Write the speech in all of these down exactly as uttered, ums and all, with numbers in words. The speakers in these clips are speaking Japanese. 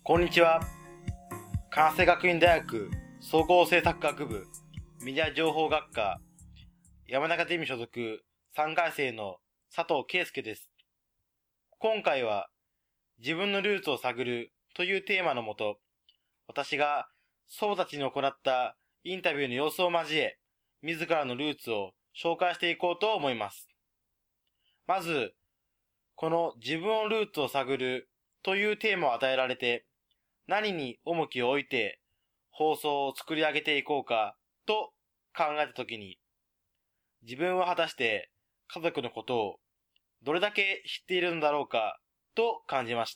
こんにちは。関西学院大学総合政策学部メディア情報学科山中ゼミ所属さんかい生の佐藤圭介です。今回は自分のルーツを探るというテーマのもと、私が祖母たちに行ったインタビューの様子を交え、自らのルーツを紹介していこうと思います。まず、この自分のルーツを探るというテーマを与えられて、何に重きを置いて放送を作り上げていこうかと考えたときに、自分は果たして家族のことをどれだけ知っているのだろうかと感じました。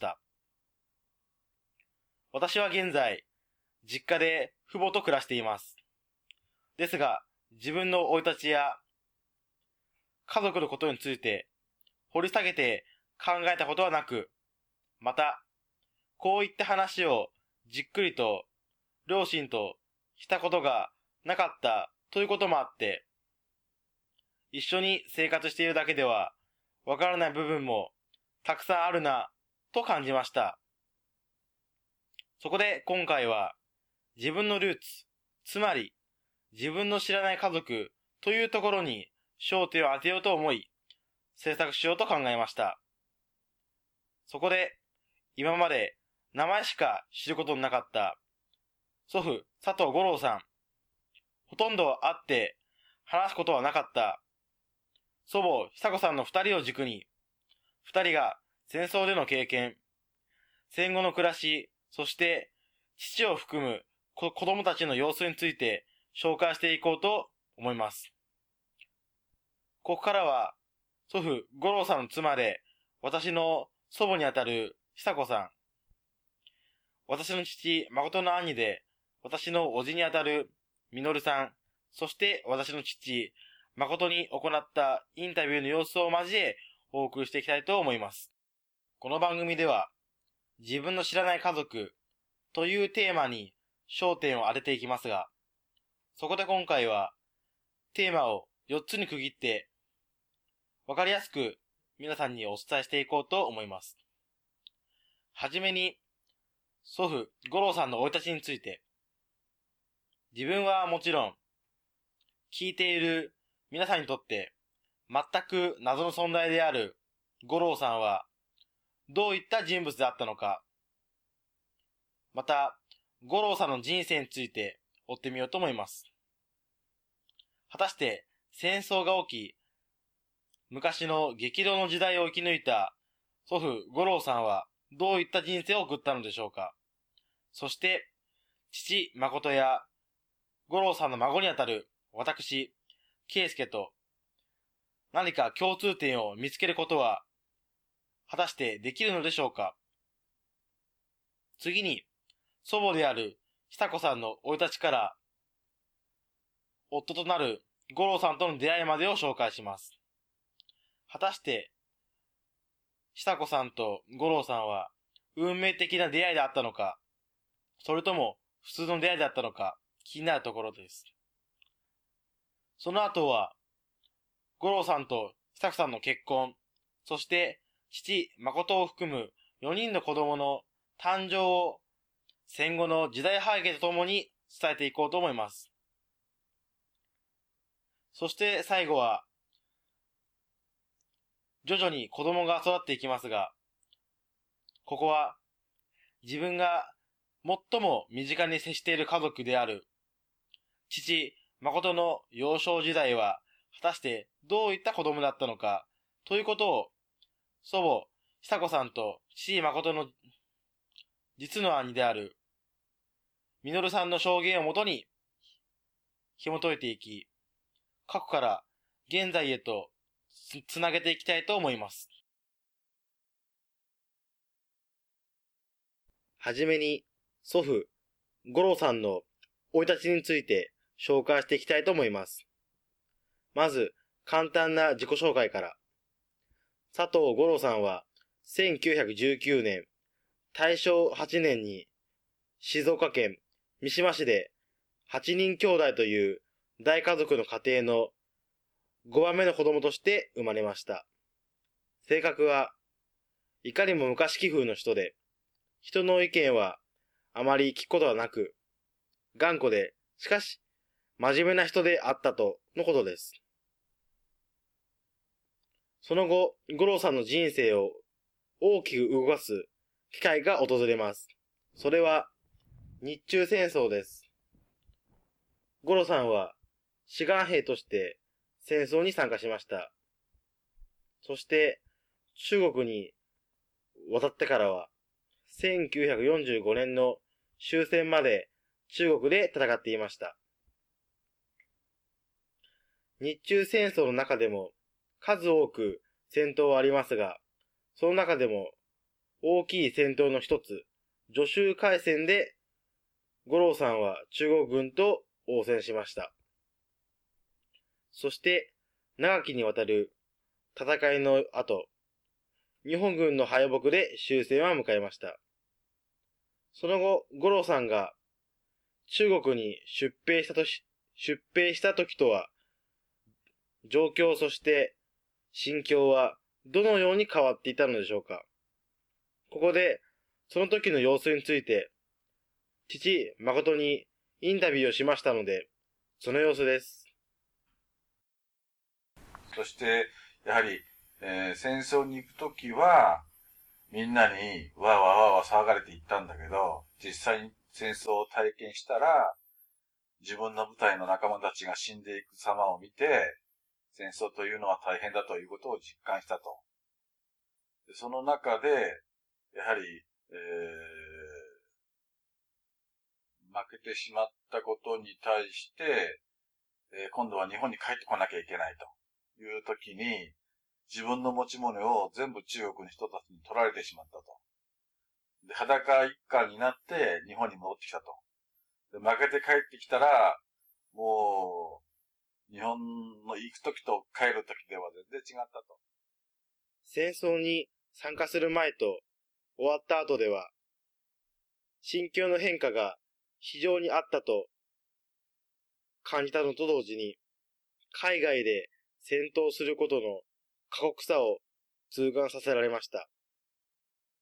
私は現在、実家で父母と暮らしています。ですが、自分の生い立ちや家族のことについて掘り下げて考えたことはなく、また、こういった話をじっくりと両親としたことがなかったということもあって、一緒に生活しているだけではわからない部分もたくさんあるなと感じました。そこで今回は自分のルーツ、つまり自分の知らない家族というところに焦点を当てようと思い、制作しようと考えました。そこで今まで名前しか知ることのなかった祖父佐藤五郎さん、ほとんど会って話すことはなかった祖母久子さんの二人を軸に、二人が戦争での経験、戦後の暮らし、そして父を含む子供たちの様子について紹介していこうと思います。ここからは祖父五郎さんの妻で私の祖母にあたる久子さん、私の父誠の兄で私の叔父にあたる実さん、そして私の父誠に行ったインタビューの様子を交えお送りしていきたいと思います。この番組では自分の知らない家族というテーマに焦点を当てていきますが、そこで今回はテーマをよっつに区切ってわかりやすく皆さんにお伝えしていこうと思います。はじめに祖父五郎さんの生い立ちについて、自分はもちろん聞いている皆さんにとって全く謎の存在である五郎さんはどういった人物であったのか、また五郎さんの人生について追ってみようと思います。果たして戦争が起き、昔の激動の時代を生き抜いた祖父五郎さんはどういった人生を送ったのでしょうか。そして父誠や五郎さんの孫にあたる私圭介と何か共通点を見つけることは果たしてできるのでしょうか。次に祖母である久子さんの生い立ちから夫となる五郎さんとの出会いまでを紹介します。果たして久子さんと五郎さんは運命的な出会いであったのか、それとも普通の出会いだったのか気になるところです。その後は五郎さんと久子さんの結婚、そして父誠を含むよにんの子供の誕生を戦後の時代背景とともに伝えていこうと思います。そして最後は徐々に子供が育っていきますが、ここは自分が最も身近に接している家族である父誠の幼少時代は果たしてどういった子供だったのかということを祖母久子さんと父誠の実の兄である実さんの証言をもとに紐解いていき、過去から現在へとつ、つなげていきたいと思います。はじめに祖父五郎さんの生い立ちについて紹介していきたいと思います。まず簡単な自己紹介から。佐藤五郎さんはせんきゅうひゃくじゅうきゅうねん大正はちねんに静岡県三島市ではちにん兄弟という大家族の家庭のごばんめの子供として生まれました。性格はいかにも昔気風の人で、 人の意見はあまり聞くことはなく、頑固で、しかし真面目な人であったとのことです。その後、五郎さんの人生を大きく動かす機会が訪れます。それは日中戦争です。五郎さんは志願兵として戦争に参加しました。そして中国に渡ってからはせんきゅうひゃくよんじゅうごねんの終戦まで中国で戦っていました。日中戦争の中でも数多く戦闘はありますが、その中でも大きい戦闘の一つ、徐州海戦で五郎さんは中国軍と応戦しました。そして長きにわたる戦いの後、日本軍の敗北で終戦は迎えました。その後、五郎さんが中国に出兵したとし、出兵した時とは、状況そして心境はどのように変わっていたのでしょうか。ここで、その時の様子について、父、誠にインタビューをしましたので、その様子です。 そして、やはり、えー、戦争に行くときは、みんなにわーわーわーわー騒がれて行ったんだけど、実際に戦争を体験したら、自分の部隊の仲間たちが死んでいく様を見て、戦争というのは大変だということを実感したと。でその中で、やはり、えー、負けてしまったことに対して、えー、今度は日本に帰ってこなきゃいけないという時に、自分の持ち物を全部中国の人たちに取られてしまったと。で、裸一貫になって日本に戻ってきたと。で、負けて帰ってきたら、もう、日本の行く時と帰る時では全然違ったと。 戦争に参加する前と終わった後では、心境の変化が非常にあったと感じたのと同時に、海外で戦闘することの過酷さを痛感させられました。